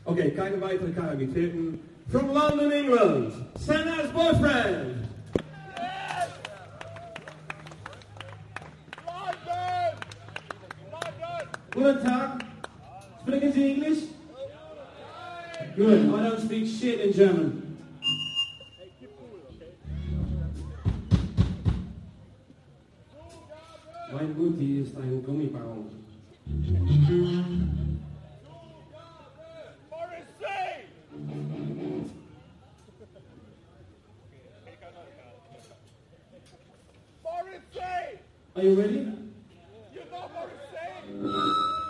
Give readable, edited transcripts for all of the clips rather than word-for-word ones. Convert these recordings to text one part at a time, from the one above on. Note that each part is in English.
Okay, keine weitere Kalamitäten. From London, England, Sanna's boyfriend. Yes! London! London! Guten Tag. Speaking to English? Good. I don't speak shit in German. Hey, keep cool, okay? Mein Mutti ist ein Gummibau. Morrissey! Morrissey! Are you ready? You know Morrissey?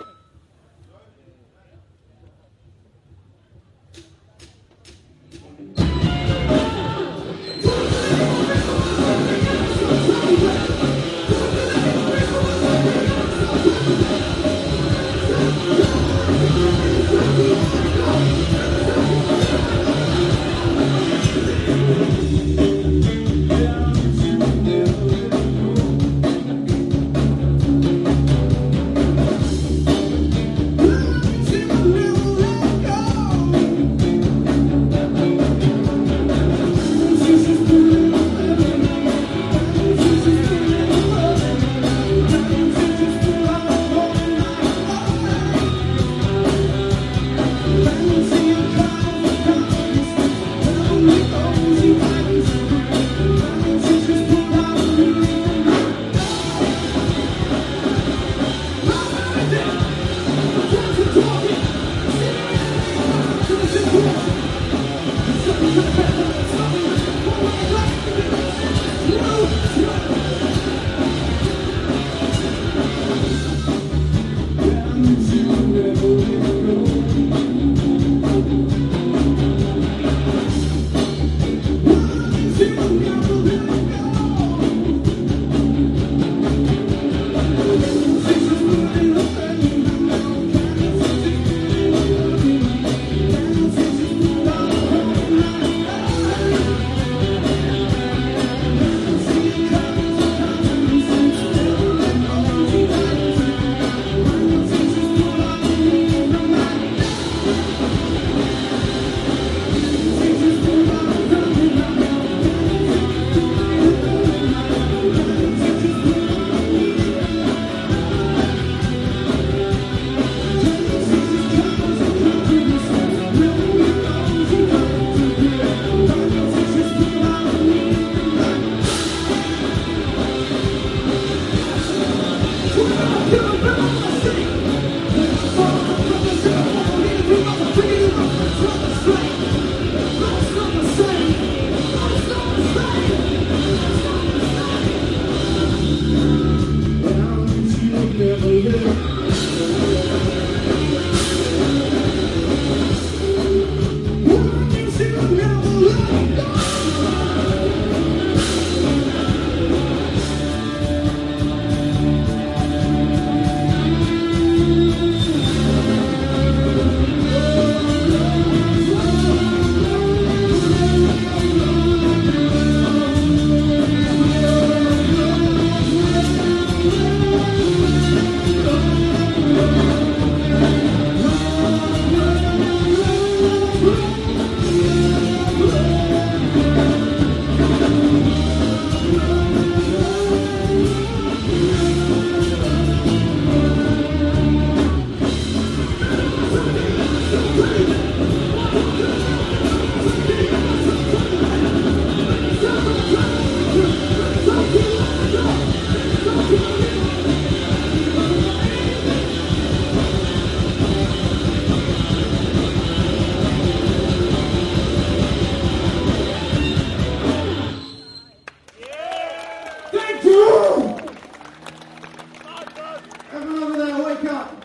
Everyone over there, wake up.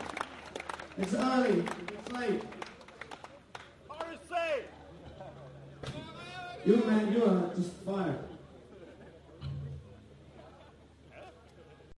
It's early. It's late. Morrissey! You, man, you are just fired.